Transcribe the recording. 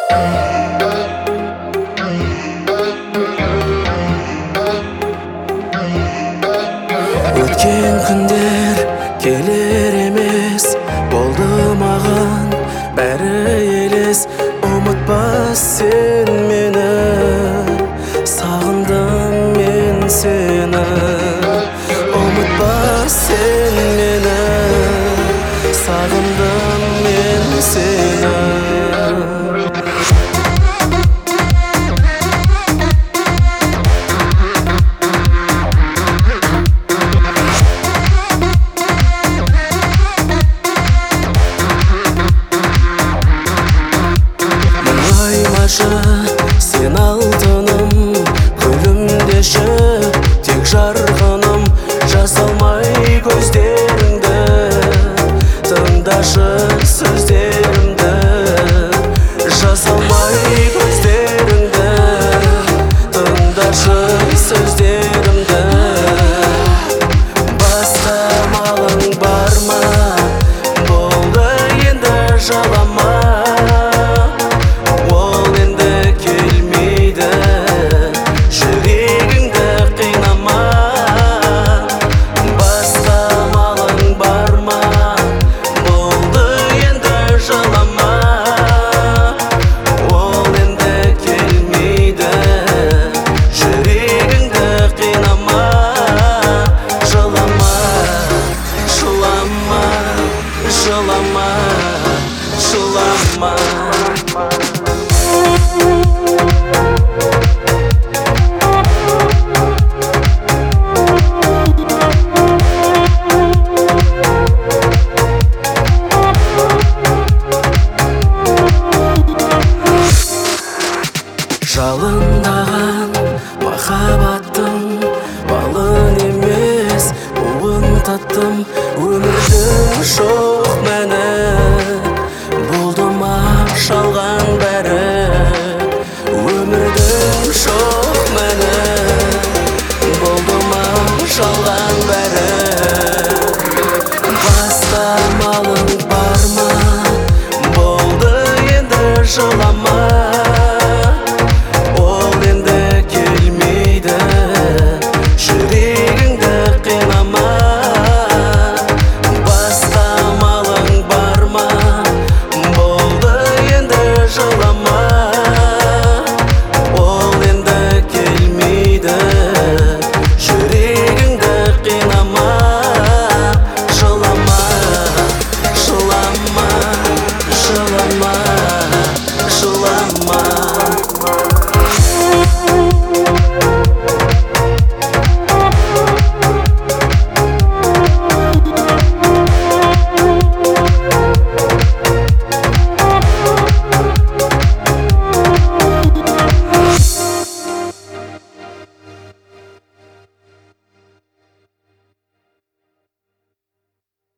Өткен күндер келер емес, болды маған бәрі елес. Ұмытпас сен мені, сағындым мен сені. Ұмытпас сен мені, сағындым мен сені. Сен алтыным, күлімдеші тек жарғыным. Жасалмай көздеріңді, тыңдашы сөздерімді. Жасалмай көздеріңді, тыңдашы сөздерімді. Басқа малың бар ма, болды енді жалама. Жылама, жалындаған махаббаттың балын емес, уын таттым. Өмірдің жоқ мәні, болды ма шалған бәрі. Өмірдің жоқ мәні, болды ма шалған бәрі. Басқа малың бар ма, болды енді жылама. Ол енді келмейді, жүрегіңді қинама. Басқа малың бар ма, болды енді жылама.